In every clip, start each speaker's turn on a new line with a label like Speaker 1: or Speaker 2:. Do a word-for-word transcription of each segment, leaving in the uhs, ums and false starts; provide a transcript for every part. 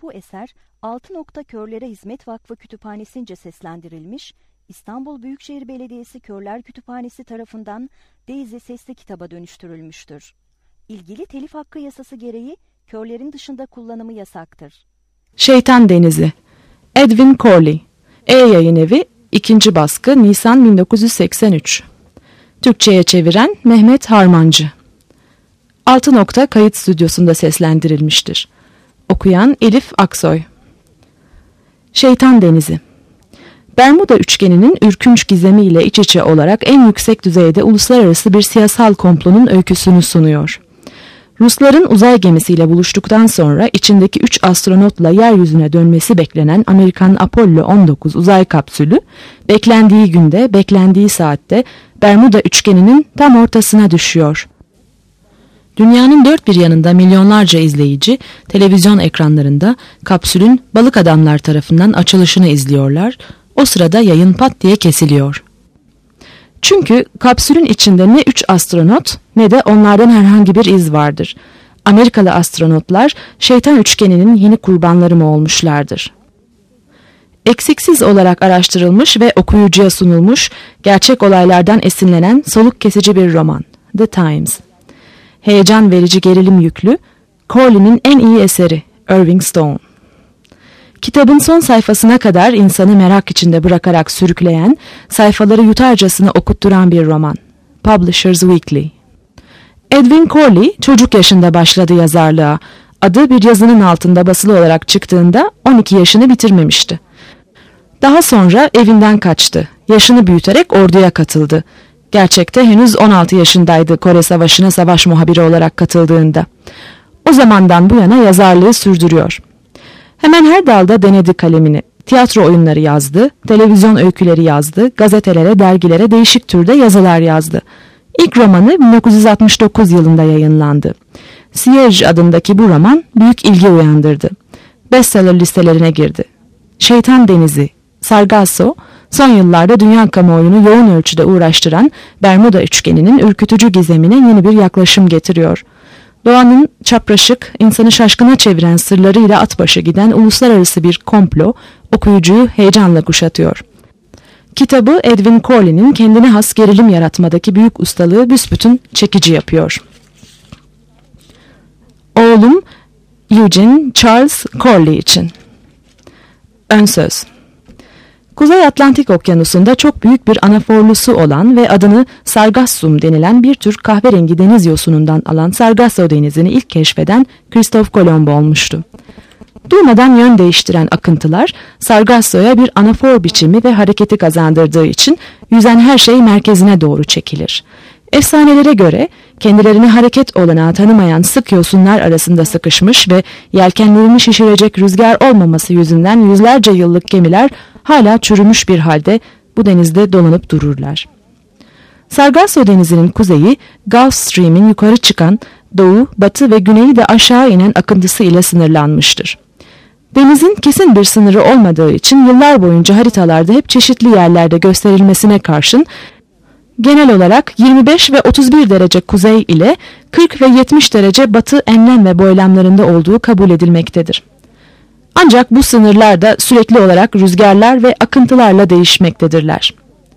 Speaker 1: Bu eser Altı Nokta Körlere Hizmet Vakfı Kütüphanesi'nce seslendirilmiş, İstanbul Büyükşehir Belediyesi Körler Kütüphanesi tarafından Daisy sesli kitaba dönüştürülmüştür. İlgili telif hakkı yasası gereği körlerin dışında kullanımı yasaktır.
Speaker 2: Şeytan Denizi, Edwin Corley, E-Yayınevi, ikinci baskı, Nisan bin dokuz yüz seksen üç. Türkçe'ye çeviren Mehmet Harmancı. Altı Nokta Kayıt Stüdyosu'nda seslendirilmiştir. Okuyan Elif Aksoy. Şeytan Denizi. Bermuda üçgeninin ürkünç gizemiyle iç içe olarak en yüksek düzeyde uluslararası bir siyasal komplonun öyküsünü sunuyor. Rusların uzay gemisiyle buluştuktan sonra içindeki üç astronotla yeryüzüne dönmesi beklenen Amerikan Apollo on dokuz uzay kapsülü, beklendiği günde, beklendiği saatte Bermuda üçgeninin tam ortasına düşüyor. Dünyanın dört bir yanında milyonlarca izleyici televizyon ekranlarında kapsülün balık adamlar tarafından açılışını izliyorlar. O sırada yayın pat diye kesiliyor. Çünkü kapsülün içinde ne üç astronot ne de onlardan herhangi bir iz vardır. Amerikalı astronotlar şeytan üçgeninin yeni kurbanları mı olmuşlardır? Eksiksiz olarak araştırılmış ve okuyucuya sunulmuş, gerçek olaylardan esinlenen soluk kesici bir roman, The Times. Heyecan verici gerilim yüklü, Corley'nin en iyi eseri, Irving Stone. Kitabın son sayfasına kadar insanı merak içinde bırakarak sürükleyen, sayfaları yutarcasına okutturan bir roman. Publishers Weekly. Edwin Corley çocuk yaşında başladı yazarlığa. Adı bir yazının altında basılı olarak çıktığında on iki yaşını bitirmemişti. Daha sonra evinden kaçtı. Yaşını büyüterek orduya katıldı. Gerçekte henüz on altı yaşındaydı Kore Savaşı'na savaş muhabiri olarak katıldığında. O zamandan bu yana yazarlığı sürdürüyor. Hemen her dalda denedi kalemini. Tiyatro oyunları yazdı, televizyon öyküleri yazdı, gazetelere, dergilere değişik türde yazılar yazdı. İlk romanı bin dokuz yüz altmış dokuz yılında yayınlandı. Siege adındaki bu roman büyük ilgi uyandırdı. Bestseller listelerine girdi. Şeytan Denizi, Sargasso, son yıllarda dünya kamuoyunu yoğun ölçüde uğraştıran Bermuda üçgeninin ürkütücü gizemine yeni bir yaklaşım getiriyor. Doğanın çapraşık, insanı şaşkına çeviren sırlarıyla at başı giden uluslararası bir komplo okuyucuyu heyecanla kuşatıyor. Kitabı Edwin Corley'nin kendine has gerilim yaratmadaki büyük ustalığı büsbütün çekici yapıyor. Oğlum Eugene Charles Corley için. Ön söz. Kuzey Atlantik Okyanusu'nda çok büyük bir anaforlusu olan ve adını Sargassum denilen bir tür kahverengi deniz yosunundan alan Sargasso denizini ilk keşfeden Christoph Kolomb olmuştu. Durmadan yön değiştiren akıntılar Sargasso'ya bir anafor biçimi ve hareketi kazandırdığı için yüzen her şey merkezine doğru çekilir. Efsanelere göre kendilerini hareket olanağı tanımayan sık yosunlar arasında sıkışmış ve yelkenlerini şişirecek rüzgar olmaması yüzünden yüzlerce yıllık gemiler hala çürümüş bir halde bu denizde dolanıp dururlar. Sargasso denizinin kuzeyi Gulf Stream'in yukarı çıkan doğu, batı ve güneyi de aşağı inen akıntısı ile sınırlanmıştır. Denizin kesin bir sınırı olmadığı için yıllar boyunca haritalarda hep çeşitli yerlerde gösterilmesine karşın genel olarak yirmi beş ve otuz bir derece kuzey ile kırk ve yetmiş derece batı enlem ve boylamlarında olduğu kabul edilmektedir. Ancak bu sınırlar da sürekli olarak rüzgarlar ve akıntılarla değişmektedirler.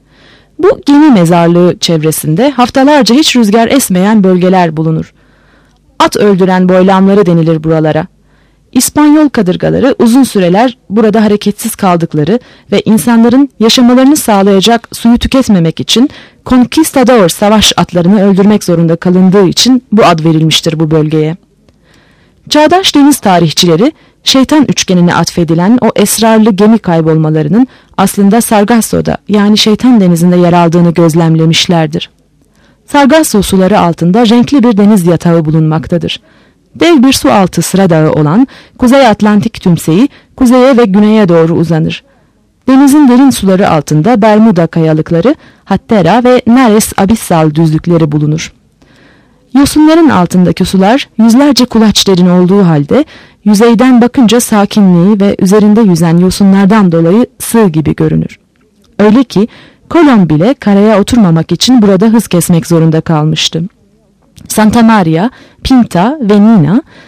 Speaker 2: Bu gemi mezarlığı çevresinde haftalarca hiç rüzgar esmeyen bölgeler bulunur. At öldüren boylamları denilir buralara. İspanyol kadırgaları uzun süreler burada hareketsiz kaldıkları ve insanların yaşamalarını sağlayacak suyu tüketmemek için conquistador savaş atlarını öldürmek zorunda kalındığı için bu ad verilmiştir bu bölgeye. Çağdaş deniz tarihçileri şeytan üçgenine atfedilen o esrarlı gemi kaybolmalarının aslında Sargasso'da yani şeytan denizinde yer aldığını gözlemlemişlerdir. Sargasso suları altında renkli bir deniz yatağı bulunmaktadır. Dev bir su altı sıra dağı olan Kuzey Atlantik tümseyi kuzeye ve güneye doğru uzanır. Denizin derin suları altında Bermuda kayalıkları, Hattera ve Nares Abissal düzlükleri bulunur. Yosunların altındaki sular yüzlerce kulaç derin olduğu halde yüzeyden bakınca sakinliği ve üzerinde yüzen yosunlardan dolayı sığ gibi görünür. Öyle ki Kolomb bile karaya oturmamak için burada hız kesmek zorunda kalmıştı. Santa Maria, Pinta ve Nina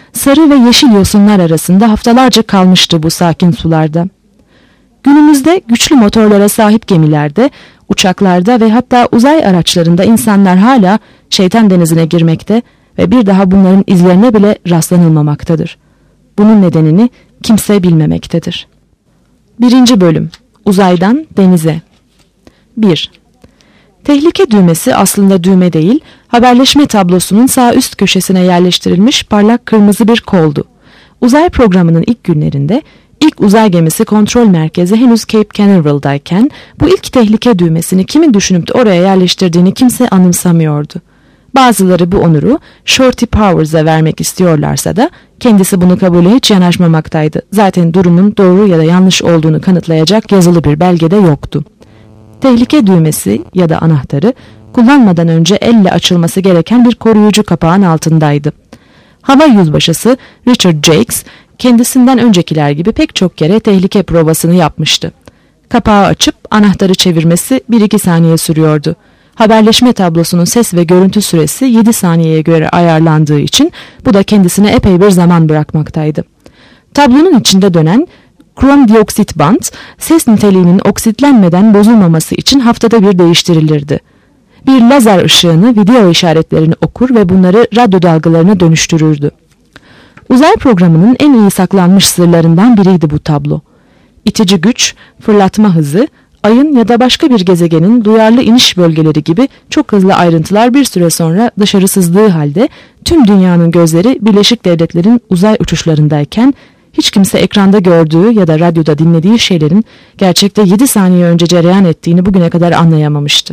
Speaker 2: sarı ve yeşil yosunlar arasında haftalarca kalmıştı bu sakin sularda. Günümüzde güçlü motorlara sahip gemilerde, uçaklarda ve hatta uzay araçlarında insanlar hala Şeytan Denizi'ne girmekte ve bir daha bunların izlerine bile rastlanılmamaktadır. Bunun nedenini kimse bilmemektedir. Birinci Bölüm Uzaydan Denize. bir. Tehlike düğmesi aslında düğme değil, haberleşme tablosunun sağ üst köşesine yerleştirilmiş parlak kırmızı bir koldu. Uzay programının ilk günlerinde ilk uzay gemisi kontrol merkezi henüz Cape Canaveral'dayken bu ilk tehlike düğmesini kimin düşünüp de oraya yerleştirdiğini kimse anımsamıyordu. Bazıları bu onuru Shorty Powers'a vermek istiyorlarsa da kendisi bunu kabule hiç yanaşmamaktaydı. Zaten durumun doğru ya da yanlış olduğunu kanıtlayacak yazılı bir belge de yoktu. Tehlike düğmesi ya da anahtarı kullanmadan önce elle açılması gereken bir koruyucu kapağın altındaydı. Hava yüzbaşısı Richard Jakes kendisinden öncekiler gibi pek çok kere tehlike provasını yapmıştı. Kapağı açıp anahtarı çevirmesi bir iki saniye sürüyordu. Haberleşme tablosunun ses ve görüntü süresi yedi saniyeye göre ayarlandığı için bu da kendisine epey bir zaman bırakmaktaydı. Tablonun içinde dönen krom dioksit bant ses niteliğinin oksitlenmeden bozulmaması için haftada bir değiştirilirdi. Bir lazer ışığını video işaretlerini okur ve bunları radyo dalgalarına dönüştürürdü. Uzay programının en iyi saklanmış sırlarından biriydi bu tablo. İtici güç, fırlatma hızı, ayın ya da başka bir gezegenin duyarlı iniş bölgeleri gibi çok hızlı ayrıntılar bir süre sonra dışarı sızdığı halde tüm dünyanın gözleri Birleşik Devletler'in uzay uçuşlarındayken hiç kimse ekranda gördüğü ya da radyoda dinlediği şeylerin gerçekte yedi saniye önce cereyan ettiğini bugüne kadar anlayamamıştı.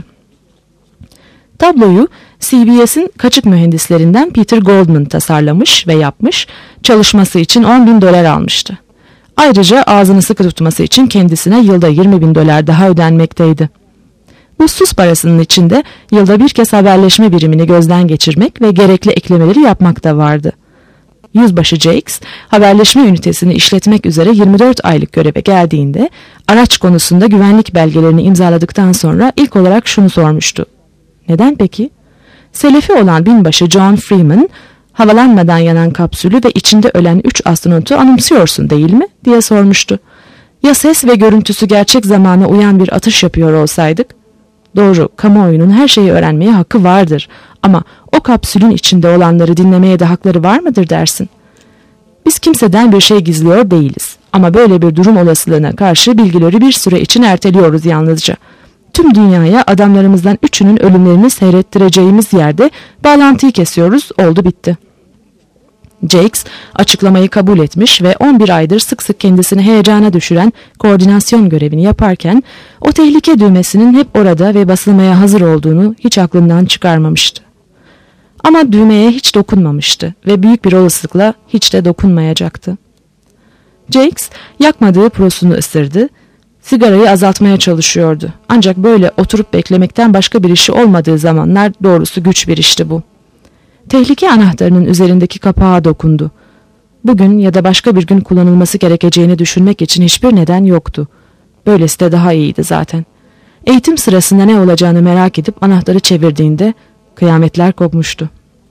Speaker 2: Tabloyu C B S'in kaçık mühendislerinden Peter Goldman tasarlamış ve yapmış, çalışması için on bin dolar almıştı. Ayrıca ağzını sıkı tutması için kendisine yılda yirmi bin dolar daha ödenmekteydi. Bu sus parasının içinde yılda bir kez haberleşme birimini gözden geçirmek ve gerekli eklemeleri yapmak da vardı. Yüzbaşı Jakes, haberleşme ünitesini işletmek üzere yirmi dört aylık göreve geldiğinde, araç konusunda güvenlik belgelerini imzaladıktan sonra ilk olarak şunu sormuştu. Neden peki? Selefi olan binbaşı John Freeman, havalanmadan yanan kapsülü ve içinde ölen üç astronotu anımsıyorsun değil mi? Diye sormuştu. Ya ses ve görüntüsü gerçek zamana uyan bir atış yapıyor olsaydık? Doğru, kamuoyunun her şeyi öğrenmeye hakkı vardır ama o kapsülün içinde olanları dinlemeye de hakları var mıdır dersin? Biz kimseden bir şey gizliyor değiliz ama böyle bir durum olasılığına karşı bilgileri bir süre için erteliyoruz yalnızca. Tüm dünyaya adamlarımızdan üçünün ölümlerini seyrettireceğimiz yerde bağlantıyı kesiyoruz, oldu bitti. Jakes açıklamayı kabul etmiş ve on bir aydır sık sık kendisini heyecana düşüren koordinasyon görevini yaparken o tehlike düğmesinin hep orada ve basılmaya hazır olduğunu hiç aklından çıkarmamıştı. Ama düğmeye hiç dokunmamıştı ve büyük bir olasılıkla hiç de dokunmayacaktı. Jakes yakmadığı prosunu ısırdı, sigarayı azaltmaya çalışıyordu. Ancak böyle oturup beklemekten başka bir işi olmadığı zamanlar doğrusu güç bir işti bu. Tehlike anahtarının üzerindeki kapağa dokundu. Bugün ya da başka bir gün kullanılması gerekeceğini düşünmek için hiçbir neden yoktu. Böylesi de daha iyiydi zaten. Eğitim sırasında ne olacağını merak edip anahtarı çevirdiğinde kıyametler kopmuştu.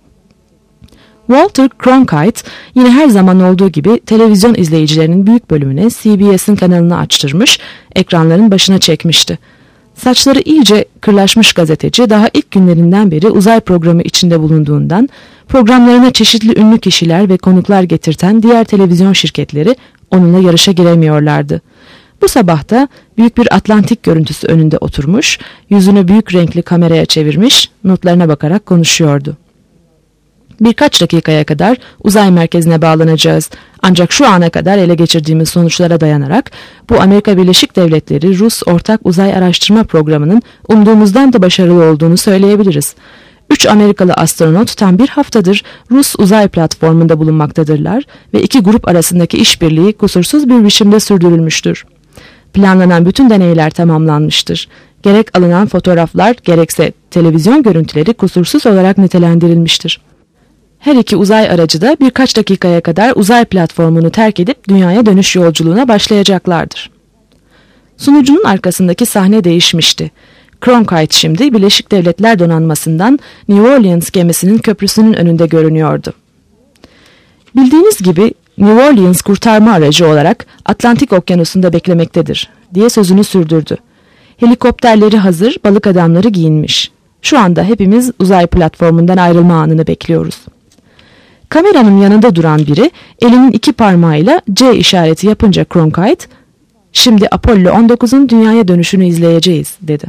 Speaker 2: Walter Cronkite yine her zaman olduğu gibi televizyon izleyicilerinin büyük bölümüne C B S'in kanalını açtırmış, ekranların başına çekmişti. Saçları iyice kırlaşmış gazeteci daha ilk günlerinden beri uzay programı içinde bulunduğundan programlarına çeşitli ünlü kişiler ve konuklar getirten diğer televizyon şirketleri onunla yarışa giremiyorlardı. Bu sabah da büyük bir Atlantik görüntüsü önünde oturmuş, yüzünü büyük renkli kameraya çevirmiş, notlarına bakarak konuşuyordu. Birkaç dakikaya kadar uzay merkezine bağlanacağız. Ancak şu ana kadar ele geçirdiğimiz sonuçlara dayanarak bu Amerika Birleşik Devletleri Rus Ortak Uzay Araştırma Programı'nın umduğumuzdan da başarılı olduğunu söyleyebiliriz. Üç Amerikalı astronot tam bir haftadır Rus uzay platformunda bulunmaktadırlar ve iki grup arasındaki işbirliği kusursuz bir biçimde sürdürülmüştür. Planlanan bütün deneyler tamamlanmıştır. Gerek alınan fotoğraflar gerekse televizyon görüntüleri kusursuz olarak nitelendirilmiştir. Her iki uzay aracı da birkaç dakikaya kadar uzay platformunu terk edip dünyaya dönüş yolculuğuna başlayacaklardır. Sunucunun arkasındaki sahne değişmişti. Cronkite şimdi Birleşik Devletler Donanması'ndan New Orleans gemisinin köprüsünün önünde görünüyordu. Bildiğiniz gibi New Orleans kurtarma aracı olarak Atlantik Okyanusu'nda beklemektedir diye sözünü sürdürdü. Helikopterleri hazır, balık adamları giyinmiş. Şu anda hepimiz uzay platformundan ayrılma anını bekliyoruz. Kameranın yanında duran biri elinin iki parmağıyla C işareti yapınca Cronkite, "Şimdi Apollo on dokuzun dünyaya dönüşünü izleyeceğiz," dedi.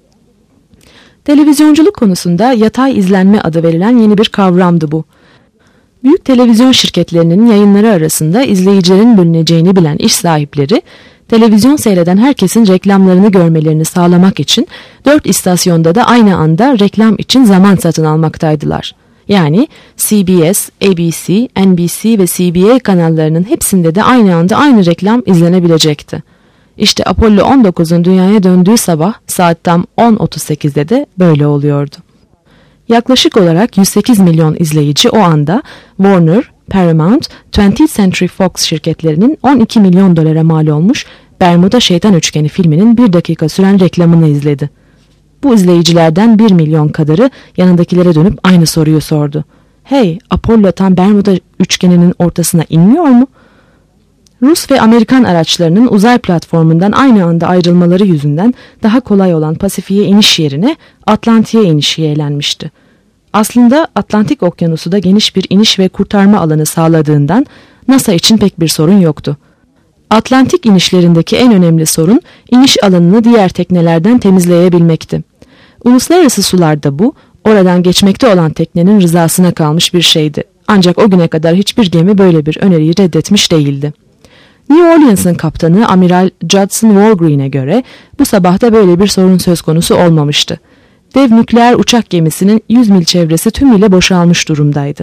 Speaker 2: Televizyonculuk konusunda yatay izlenme adı verilen yeni bir kavramdı bu. Büyük televizyon şirketlerinin yayınları arasında izleyicilerin bölüneceğini bilen iş sahipleri, televizyon seyreden herkesin reklamlarını görmelerini sağlamak için dört istasyonda da aynı anda reklam için zaman satın almaktaydılar. Yani C B S, A B C, N B C ve C B A kanallarının hepsinde de aynı anda aynı reklam izlenebilecekti. İşte Apollo on dokuzun dünyaya döndüğü sabah saat tam on otuz sekizde de böyle oluyordu. Yaklaşık olarak yüz sekiz milyon izleyici o anda Warner, Paramount, twentieth Century Fox şirketlerinin on iki milyon dolara mal olmuş Bermuda Şeytan Üçgeni filminin bir dakika süren reklamını izledi. Bu izleyicilerden bir milyon kadarı yanındakilere dönüp aynı soruyu sordu. "Hey, Apollo tam Bermuda Üçgeni'nin ortasına inmiyor mu?" Rus ve Amerikan araçlarının uzay platformundan aynı anda ayrılmaları yüzünden daha kolay olan Pasifik'e iniş yerine Atlantik'e iniş yeğlenmişti. Aslında Atlantik Okyanusu da geniş bir iniş ve kurtarma alanı sağladığından NASA için pek bir sorun yoktu. Atlantik inişlerindeki en önemli sorun iniş alanını diğer teknelerden temizleyebilmekti. Uluslararası sularda bu, oradan geçmekte olan teknenin rızasına kalmış bir şeydi. Ancak o güne kadar hiçbir gemi böyle bir öneriyi reddetmiş değildi. New Orleans'ın kaptanı Amiral Judson Walgreen'e göre bu sabahta böyle bir sorun söz konusu olmamıştı. Dev nükleer uçak gemisinin yüz mil çevresi tümüyle boşalmış durumdaydı.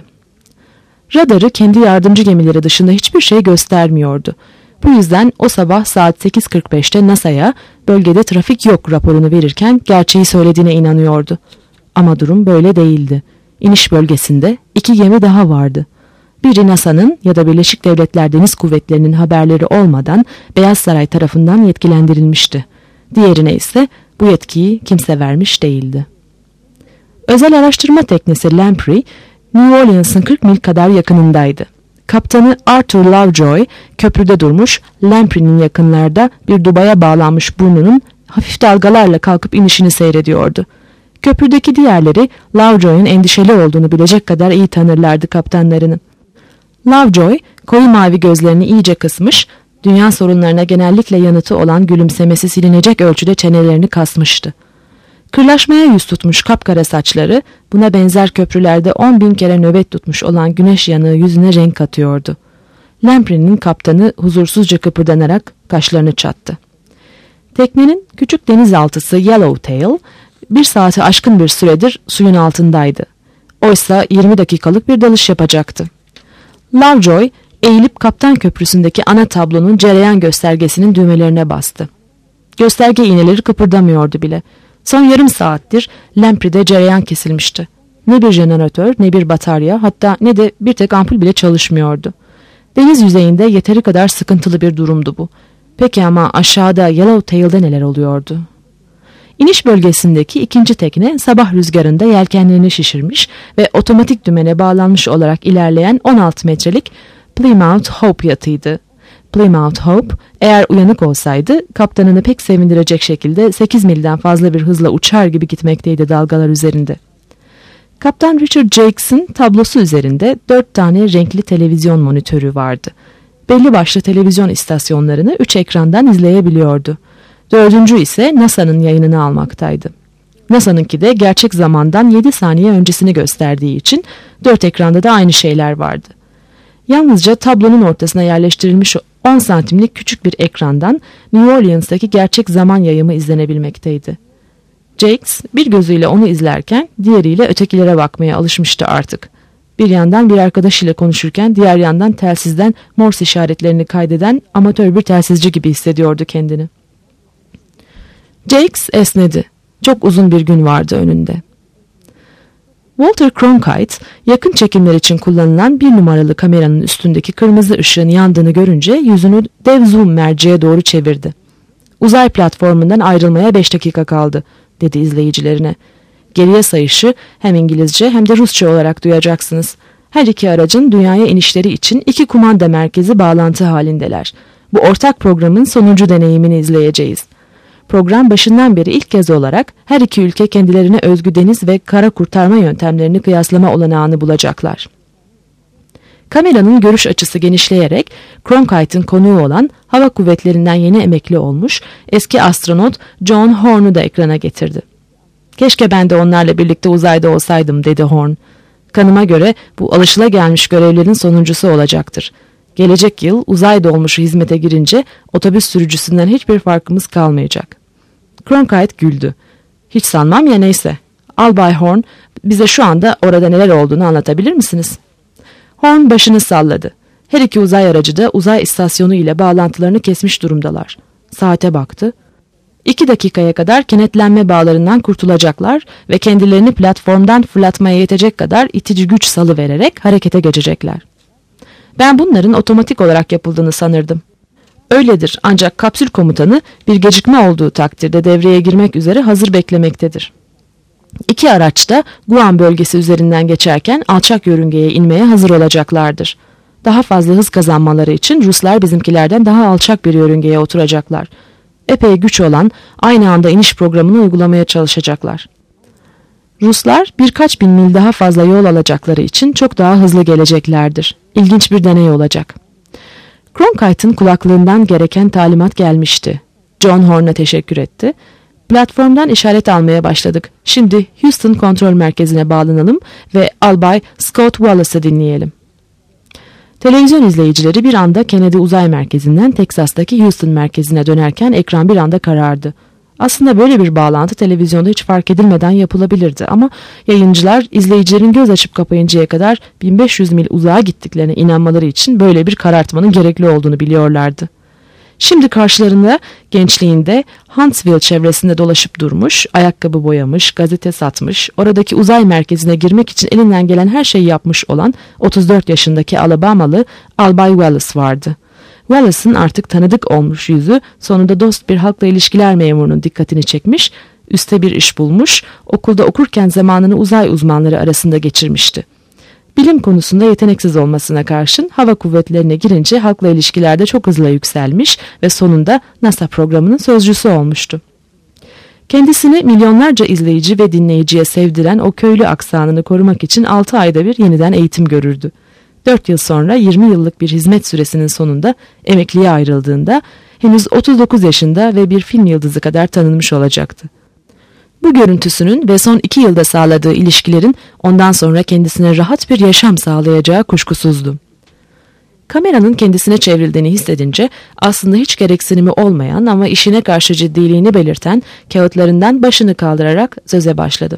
Speaker 2: Radarı kendi yardımcı gemileri dışında hiçbir şey göstermiyordu. Bu yüzden o sabah saat sekiz kırk beşte NASA'ya bölgede trafik yok raporunu verirken gerçeği söylediğine inanıyordu. Ama durum böyle değildi. İniş bölgesinde iki gemi daha vardı. Biri NASA'nın ya da Birleşik Devletler Deniz Kuvvetleri'nin haberleri olmadan Beyaz Saray tarafından yetkilendirilmişti. Diğerine ise bu yetkiyi kimse vermiş değildi. Özel araştırma teknesi Lamprey, New Orleans'ın kırk mil kadar yakınındaydı. Kaptanı Arthur Lovejoy köprüde durmuş, Lamprey'nin yakınlarda bir dubaya bağlanmış burnunun hafif dalgalarla kalkıp inişini seyrediyordu. Köprüdeki diğerleri Lovejoy'un endişeli olduğunu bilecek kadar iyi tanırlardı kaptanlarını. Lovejoy, koyu mavi gözlerini iyice kısmış, dünya sorunlarına genellikle yanıtı olan gülümsemesi silinecek ölçüde çenelerini kasmıştı. Kırlaşmaya yüz tutmuş kapkara saçları, buna benzer köprülerde on bin kere nöbet tutmuş olan güneş yanığı yüzüne renk katıyordu. Lamprey'nin kaptanı huzursuzca kıpırdanarak kaşlarını çattı. Teknenin küçük denizaltısı Yellowtail, bir saati aşkın bir süredir suyun altındaydı. Oysa yirmi dakikalık bir dalış yapacaktı. Lovejoy eğilip kaptan köprüsündeki ana tablonun cereyan göstergesinin düğmelerine bastı. Gösterge iğneleri kıpırdamıyordu bile. Son yarım saattir Lamprey'de cereyan kesilmişti. Ne bir jeneratör, ne bir batarya, hatta ne de bir tek ampul bile çalışmıyordu. Deniz yüzeyinde yeteri kadar sıkıntılı bir durumdu bu. Peki ama aşağıda Yellowtail'de neler oluyordu? İniş bölgesindeki ikinci tekne sabah rüzgarında yelkenlerini şişirmiş ve otomatik dümene bağlanmış olarak ilerleyen on altı metrelik Plymouth Hope yatıydı. Plymouth Hope eğer uyanık olsaydı kaptanını pek sevindirecek şekilde sekiz milden fazla bir hızla uçar gibi gitmekteydi dalgalar üzerinde. Kaptan Richard Jakes'in tablosu üzerinde dört tane renkli televizyon monitörü vardı. Belli başlı televizyon istasyonlarını üç ekrandan izleyebiliyordu. Dördüncü ise NASA'nın yayınını almaktaydı. NASA'nınki de gerçek zamandan yedi saniye öncesini gösterdiği için dört ekranda da aynı şeyler vardı. Yalnızca tablonun ortasına yerleştirilmiş on santimlik küçük bir ekrandan New Orleans'taki gerçek zaman yayımı izlenebilmekteydi. Jakes bir gözüyle onu izlerken diğeriyle ötekilere bakmaya alışmıştı artık. Bir yandan bir arkadaşıyla konuşurken diğer yandan telsizden Morse işaretlerini kaydeden amatör bir telsizci gibi hissediyordu kendini. Jakes esnedi. Çok uzun bir gün vardı önünde. Walter Cronkite yakın çekimler için kullanılan bir numaralı kameranın üstündeki kırmızı ışığın yandığını görünce yüzünü dev zoom merceğe doğru çevirdi. "Uzay platformundan ayrılmaya beş dakika kaldı," dedi izleyicilerine. "Geriye sayışı hem İngilizce hem de Rusça olarak duyacaksınız. Her iki aracın dünyaya inişleri için iki kumanda merkezi bağlantı halindeler. Bu ortak programın sonuncu deneyimini izleyeceğiz. Program başından beri ilk kez olarak her iki ülke kendilerine özgü deniz ve kara kurtarma yöntemlerini kıyaslama olanağını bulacaklar. Kameranın görüş açısı genişleyerek Cronkite'ın konuğu olan hava kuvvetlerinden yeni emekli olmuş eski astronot John Horn'u da ekrana getirdi. "Keşke ben de onlarla birlikte uzayda olsaydım," dedi Horn. "Kanıma göre bu alışılagelmiş görevlerin sonuncusu olacaktır. Gelecek yıl uzay dolmuşu hizmete girince otobüs sürücüsünden hiçbir farkımız kalmayacak." Cronkite güldü. "Hiç sanmam ya, neyse. Albay Horn, bize şu anda orada neler olduğunu anlatabilir misiniz?" Horn başını salladı. Her iki uzay aracı da uzay istasyonu ile bağlantılarını kesmiş durumdalar. Saate baktı. İki dakikaya kadar kenetlenme bağlarından kurtulacaklar ve kendilerini platformdan fırlatmaya yetecek kadar itici güç salıvererek harekete geçecekler. "Ben bunların otomatik olarak yapıldığını sanırdım." "Öyledir, ancak kapsül komutanı bir gecikme olduğu takdirde devreye girmek üzere hazır beklemektedir." İki araç da Guam bölgesi üzerinden geçerken alçak yörüngeye inmeye hazır olacaklardır. Daha fazla hız kazanmaları için Ruslar bizimkilerden daha alçak bir yörüngeye oturacaklar. Epey güç olan aynı anda iniş programını uygulamaya çalışacaklar. Ruslar birkaç bin mil daha fazla yol alacakları için çok daha hızlı geleceklerdir. İlginç bir deney olacak. Cronkite'ın kulaklığından gereken talimat gelmişti. John Horn'a teşekkür etti. "Platformdan işaret almaya başladık. Şimdi Houston kontrol merkezine bağlanalım ve Albay Scott Wallace'ı dinleyelim." Televizyon izleyicileri bir anda Kennedy Uzay Merkezi'nden Teksas'taki Houston merkezine dönerken ekran bir anda karardı. Aslında böyle bir bağlantı televizyonda hiç fark edilmeden yapılabilirdi ama yayıncılar izleyicilerin göz açıp kapayıncaya kadar bin beş yüz mil uzağa gittiklerine inanmaları için böyle bir karartmanın gerekli olduğunu biliyorlardı. Şimdi karşılarında gençliğinde Huntsville çevresinde dolaşıp durmuş, ayakkabı boyamış, gazete satmış, oradaki uzay merkezine girmek için elinden gelen her şeyi yapmış olan otuz dört yaşındaki Alabamalı Albay Wallace vardı. Wallace'ın artık tanıdık olmuş yüzü sonunda dost bir halkla ilişkiler memurunun dikkatini çekmiş, üste bir iş bulmuş, okulda okurken zamanını uzay uzmanları arasında geçirmişti. Bilim konusunda yeteneksiz olmasına karşın hava kuvvetlerine girince halkla ilişkilerde çok hızlı yükselmiş ve sonunda NASA programının sözcüsü olmuştu. Kendisini milyonlarca izleyici ve dinleyiciye sevdiren o köylü aksanını korumak için altı ayda bir yeniden eğitim görürdü. dört yıl sonra yirmi yıllık bir hizmet süresinin sonunda emekliye ayrıldığında henüz otuz dokuz yaşında ve bir film yıldızı kadar tanınmış olacaktı. Bu görüntüsünün ve son iki yılda sağladığı ilişkilerin ondan sonra kendisine rahat bir yaşam sağlayacağı kuşkusuzdu. Kameranın kendisine çevrildiğini hissedince aslında hiç gereksinimi olmayan ama işine karşı ciddiliğini belirten kağıtlarından başını kaldırarak söze başladı.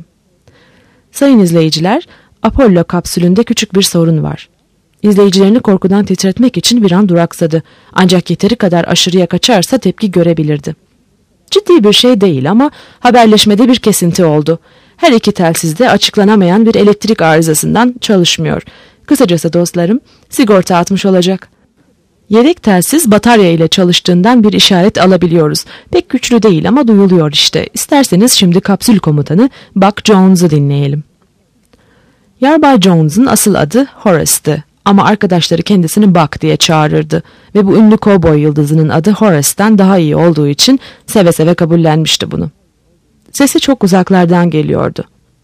Speaker 2: "Sayın izleyiciler, Apollo kapsülünde küçük bir sorun var." İzleyicilerini korkudan titretmek için bir an duraksadı. Ancak yeteri kadar aşırıya kaçarsa tepki görebilirdi. Ciddi bir şey değil ama haberleşmede bir kesinti oldu. Her iki telsiz de açıklanamayan bir elektrik arızasından çalışmıyor. Kısacası dostlarım, sigorta atmış olacak. Yedek telsiz batarya ile çalıştığından bir işaret alabiliyoruz. Pek güçlü değil ama duyuluyor işte. İsterseniz şimdi kapsül komutanı Buck Jones'u dinleyelim. Yarbay Jones'un asıl adı Horace'tı. Ama arkadaşları kendisini Buck diye çağırırdı ve bu ünlü kovboy yıldızının adı Horace'den daha iyi olduğu için seve seve kabullenmişti bunu. Sesi çok uzaklardan geliyordu.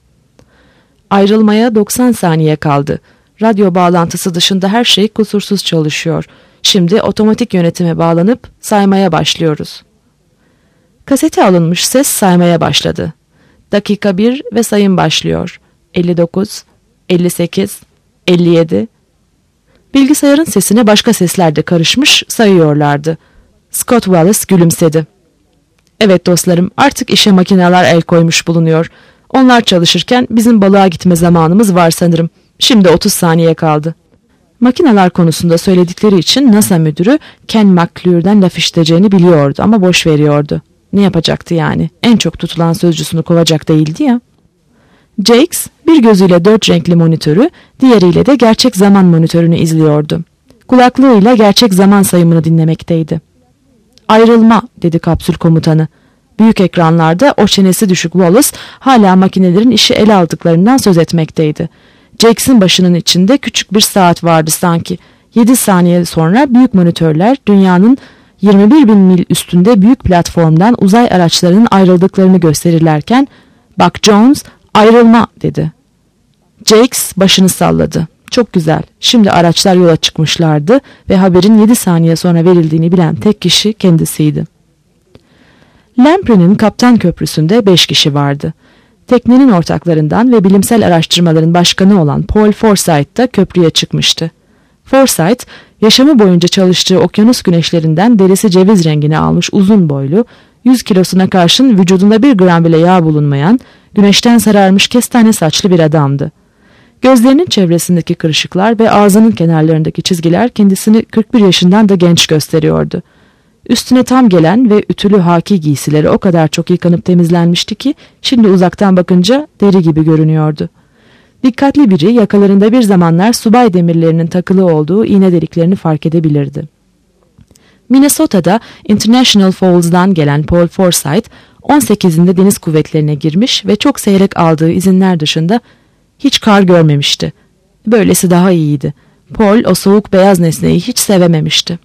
Speaker 2: "Ayrılmaya doksan saniye kaldı. Radyo bağlantısı dışında her şey kusursuz çalışıyor. Şimdi otomatik yönetime bağlanıp saymaya başlıyoruz." Kasete alınmış ses saymaya başladı. Dakika bir ve sayım başlıyor. elli dokuz, elli sekiz, elli yedi... Bilgisayarın sesine başka sesler de karışmış sayıyorlardı. Scott Wallace gülümsedi. "Evet dostlarım, artık işe makineler el koymuş bulunuyor. Onlar çalışırken bizim balığa gitme zamanımız var sanırım. Şimdi otuz saniye kaldı." Makineler konusunda söyledikleri için NASA müdürü Ken McClure'den laf işiteceğini biliyordu ama boş veriyordu. Ne yapacaktı yani? En çok tutulan sözcüsünü kovacak değildi ya. Jakes bir gözüyle dört renkli monitörü, diğeriyle de gerçek zaman monitörünü izliyordu. Kulaklığıyla gerçek zaman sayımını dinlemekteydi. "Ayrılma," dedi kapsül komutanı. Büyük ekranlarda o çenesi düşük Wallace hala makinelerin işi ele aldıklarından söz etmekteydi. Jakes'in başının içinde küçük bir saat vardı sanki. yedi saniye sonra büyük monitörler dünyanın yirmi bir bin mil üstünde büyük platformdan uzay araçlarının ayrıldıklarını gösterirlerken "Buck Jones, ayrılma!" dedi. Jakes başını salladı. Çok güzel. Şimdi araçlar yola çıkmışlardı ve haberin yedi saniye sonra verildiğini bilen tek kişi kendisiydi. Lamprey'nin Kaptan Köprüsü'nde beş kişi vardı. Teknenin ortaklarından ve bilimsel araştırmaların başkanı olan Paul Forsyth da köprüye çıkmıştı. Forsyth, yaşamı boyunca çalıştığı okyanus güneşlerinden derisi ceviz rengini almış uzun boylu, yüz kilosuna karşın vücudunda bir gram bile yağ bulunmayan, güneşten sararmış kestane saçlı bir adamdı. Gözlerinin çevresindeki kırışıklar ve ağzının kenarlarındaki çizgiler kendisini kırk bir yaşından da genç gösteriyordu. Üstüne tam gelen ve ütülü haki giysileri o kadar çok yıkanıp temizlenmişti ki şimdi uzaktan bakınca deri gibi görünüyordu. Dikkatli biri yakalarında bir zamanlar subay demirlerinin takılı olduğu iğne deliklerini fark edebilirdi. Minnesota'da International Falls'dan gelen Paul Forsyth on sekizinde deniz kuvvetlerine girmiş ve çok seyrek aldığı izinler dışında hiç kar görmemişti. Böylesi daha iyiydi. Paul o soğuk beyaz nesneyi hiç sevememişti.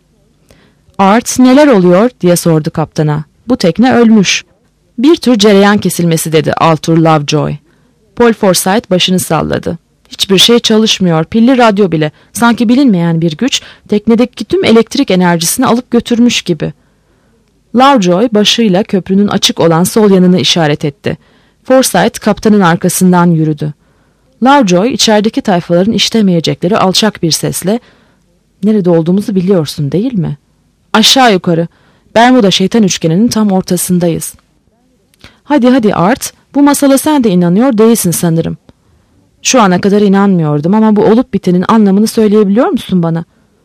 Speaker 2: "Art, neler oluyor?" diye sordu kaptana. "Bu tekne ölmüş." "Bir tür cereyan kesilmesi," dedi Arthur Lovejoy. Paul Forsyth başını salladı. "Hiçbir şey çalışmıyor, pilli radyo bile. Sanki bilinmeyen bir güç teknedeki tüm elektrik enerjisini alıp götürmüş gibi." Lovejoy başıyla köprünün açık olan sol yanını işaret etti. Forsyth kaptanın arkasından yürüdü. Lovejoy içerideki tayfaların iştemeyecekleri alçak bir sesle "Nerede olduğumuzu biliyorsun değil mi?" "Aşağı yukarı. Bermuda şeytan üçgeninin tam ortasındayız." "Hadi hadi Art, bu masala sen de inanıyor değilsin sanırım." "Şu ana kadar inanmıyordum ama bu olup bitenin anlamını söyleyebiliyor musun bana?"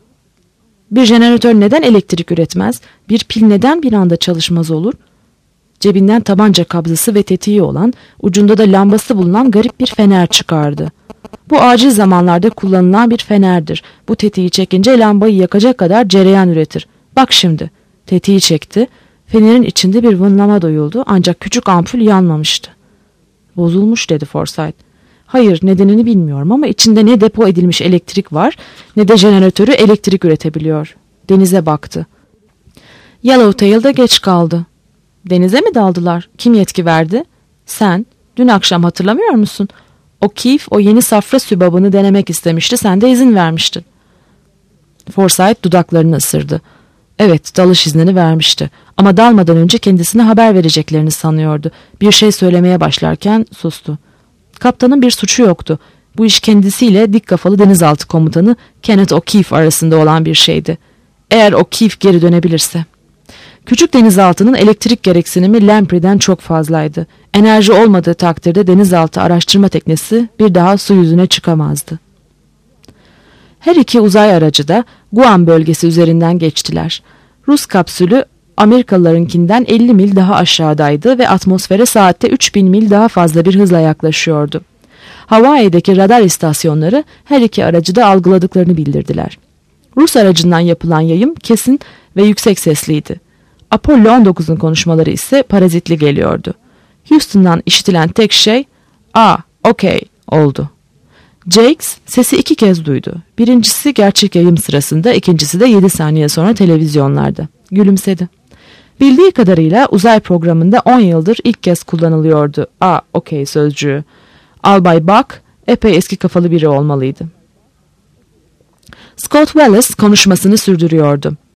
Speaker 2: "Bir jeneratör neden elektrik üretmez? Bir pil neden bir anda çalışmaz olur?" Cebinden tabanca kabzası ve tetiği olan, ucunda da lambası bulunan garip bir fener çıkardı. "Bu acil zamanlarda kullanılan bir fenerdir. Bu tetiği çekince lambayı yakacak kadar cereyan üretir. Bak şimdi." Tetiği çekti. Fenerin içinde bir vınlama duyuldu ancak küçük ampul yanmamıştı. "Bozulmuş," dedi Forsyth. "Hayır, nedenini bilmiyorum ama içinde ne depo edilmiş elektrik var ne de jeneratörü elektrik üretebiliyor." Denize baktı. Yellowtail'da geç kaldı. "Denize mi daldılar? Kim yetki verdi?" "Sen. Dün akşam hatırlamıyor musun? O'Keefe o yeni safra sübabını denemek istemişti. Sen de izin vermiştin." Forsyth dudaklarını ısırdı. Evet, dalış iznini vermişti. Ama dalmadan önce kendisine haber vereceklerini sanıyordu. Bir şey söylemeye başlarken sustu. Kaptanın bir suçu yoktu. Bu iş kendisiyle dik kafalı denizaltı komutanı Kenneth O'Keefe arasında olan bir şeydi. Eğer O'Keefe geri dönebilirse. Küçük denizaltının elektrik gereksinimi Lamprey'den çok fazlaydı. Enerji olmadığı takdirde denizaltı araştırma teknesi bir daha su yüzüne çıkamazdı. Her iki uzay aracı da Guam bölgesi üzerinden geçtiler. Rus kapsülü Amerikalılarınkinden elli mil daha aşağıdaydı ve atmosfere saatte üç bin mil daha fazla bir hızla yaklaşıyordu. Hawaii'deki radar istasyonları her iki aracı da algıladıklarını bildirdiler. Rus aracından yapılan yayım kesin ve yüksek sesliydi. Apollo on dokuzun konuşmaları ise parazitli geliyordu. Houston'dan işitilen tek şey "Aa, okey" oldu. Jakes sesi iki kez duydu. Birincisi gerçek yayım sırasında, ikincisi de yedi saniye sonra televizyonlarda. Gülümsedi. Bildiği kadarıyla uzay programında on yıldır ilk kez kullanılıyordu "Aa, okey" sözcüğü. Albay Buck epey eski kafalı biri olmalıydı. Scott Wallace konuşmasını sürdürüyordu.